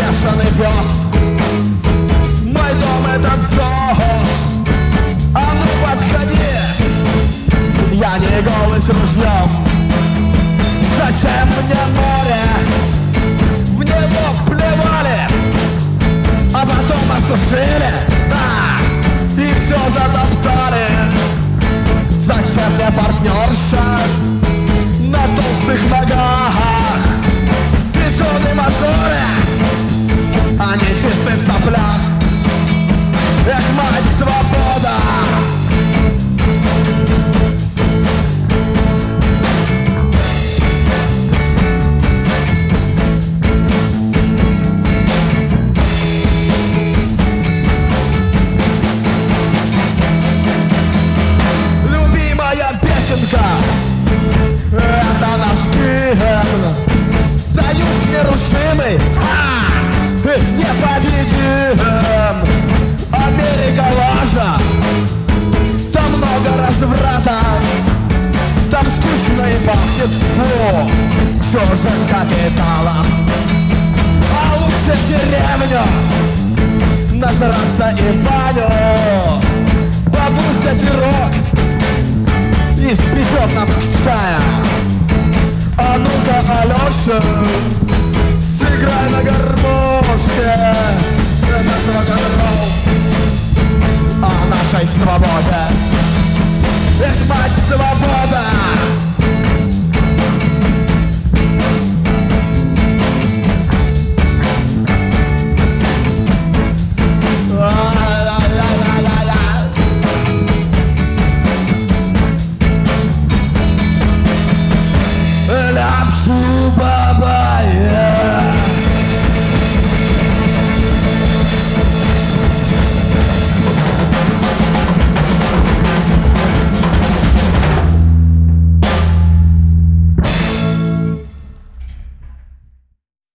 бешеный пес. Мой дом — это зоо. А ну подходи, я не голый с ружьем. Зачем мне море? В него плевали, а потом осушили, и все затоптали. Зачем мне партнерша на толстых ногах? Бешеные моторы, они чисты в соплях. Эх, мать, свобода! Это наш гимн, союз нерушимый, непобедим. Америка важна, там много разврата, там скучно и пахнет чужим капиталом. А лучше в деревню нажраться и баню. Бабуся пирог испечет нам чая. А ну-ка, Алёша, сыграй на гармонии.